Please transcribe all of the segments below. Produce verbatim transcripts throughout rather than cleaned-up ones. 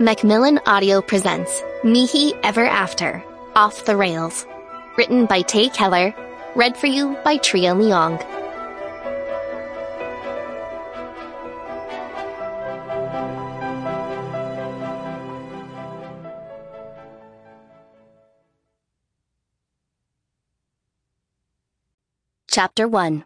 Macmillan Audio presents Mihi Ever After, Off the Rails. Written by Tay Keller, read for you by Tria Leong. Chapter one.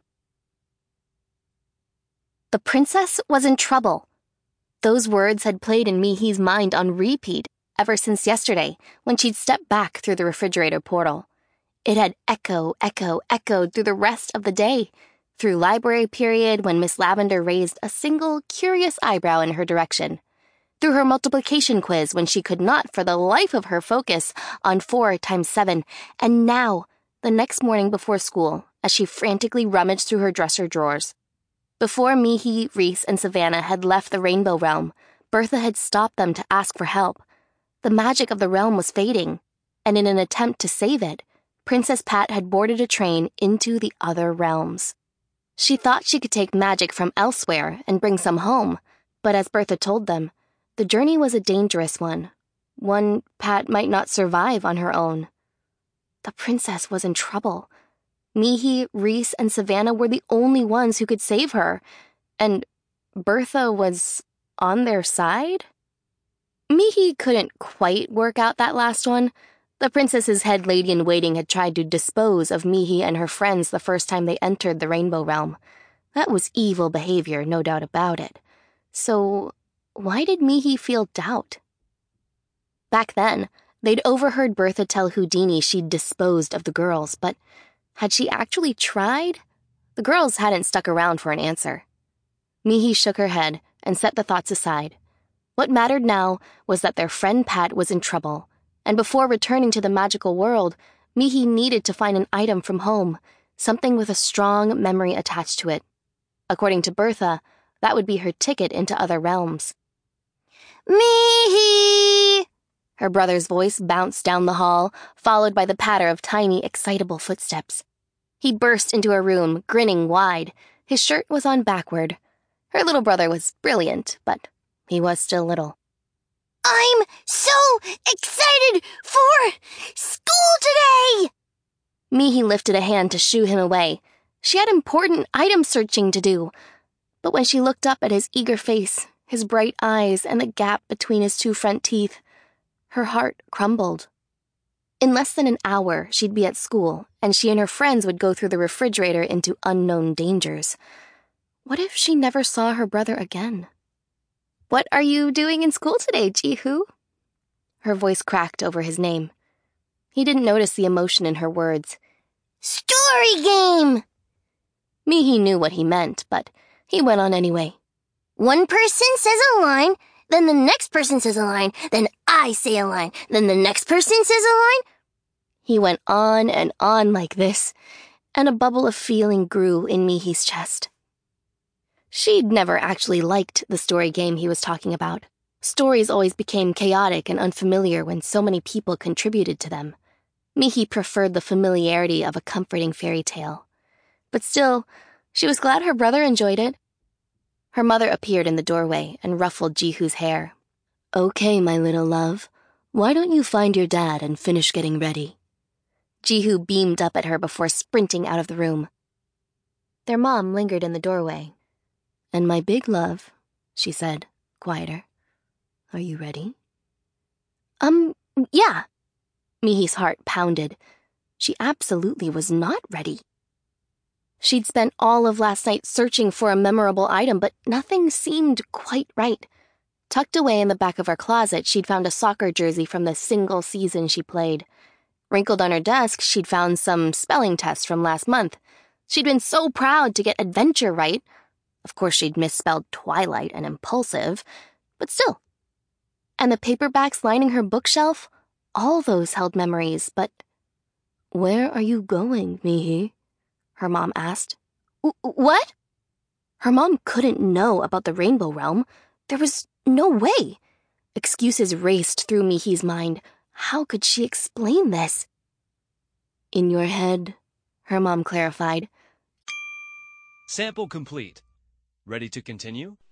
The princess was in trouble. Those words had played in Mihi's mind on repeat ever since yesterday, when she'd stepped back through the refrigerator portal. It had echo, echo, echoed through the rest of the day, through library period when Miss Lavender raised a single curious eyebrow in her direction, through her multiplication quiz when she could not for the life of her focus on four times seven, and now, the next morning before school, as she frantically rummaged through her dresser drawers. Before Mihi, Reese, and Savannah had left the Rainbow Realm, Bertha had stopped them to ask for help. The magic of the realm was fading, and in an attempt to save it, Princess Pat had boarded a train into the other realms. She thought she could take magic from elsewhere and bring some home, but as Bertha told them, the journey was a dangerous one, one Pat might not survive on her own. The princess was in trouble. Mihi, Reese, and Savannah were the only ones who could save her, and Bertha was on their side? Mihi couldn't quite work out that last one. The princess's head lady-in-waiting had tried to dispose of Mihi and her friends the first time they entered the Rainbow Realm. That was evil behavior, no doubt about it. So, why did Mihi feel doubt? Back then, they'd overheard Bertha tell Houdini she'd disposed of the girls, but had she actually tried? The girls hadn't stuck around for an answer. Mihi shook her head and set the thoughts aside. What mattered now was that their friend Pat was in trouble, and before returning to the magical world, Mihi needed to find an item from home, something with a strong memory attached to it. According to Bertha, that would be her ticket into other realms. Mihi! Her brother's voice bounced down the hall, followed by the patter of tiny, excitable footsteps. He burst into her room, grinning wide. His shirt was on backward. Her little brother was brilliant, but he was still little. I'm so excited for school today! Mihi lifted a hand to shoo him away. She had important item searching to do. But when she looked up at his eager face, his bright eyes, and the gap between his two front teeth, her heart crumbled. In less than an hour, she'd be at school, and she and her friends would go through the refrigerator into unknown dangers. What if she never saw her brother again? What are you doing in school today, Jihu? Her voice cracked over his name. He didn't notice the emotion in her words. Story game! Mihi knew what he meant, but he went on anyway. One person says a line, then the next person says a line, then I say a line, then the next person says a line. He went on and on like this, and a bubble of feeling grew in Mihi's chest. She'd never actually liked the story game he was talking about. Stories always became chaotic and unfamiliar when so many people contributed to them. Mihi preferred the familiarity of a comforting fairy tale. But still, she was glad her brother enjoyed it. Her mother appeared in the doorway and ruffled Jihu's hair. Okay, my little love, why don't you find your dad and finish getting ready? Jihu beamed up at her before sprinting out of the room. Their mom lingered in the doorway. And my big love, she said, quieter. Are you ready? Um, yeah. Mihi's heart pounded. She absolutely was not ready. She'd spent all of last night searching for a memorable item, but nothing seemed quite right. Tucked away in the back of her closet, she'd found a soccer jersey from the single season she played. Wrinkled on her desk, she'd found some spelling tests from last month. She'd been so proud to get adventure right. Of course, she'd misspelled Twilight and impulsive, but still. And the paperbacks lining her bookshelf, all those held memories, but... Where are you going, Mihi? Her mom asked. What? Her mom couldn't know about the Rainbow Realm. There was no way. Excuses raced through Mihi's mind. How could she explain this? In your head, her mom clarified. Sample complete. Ready to continue?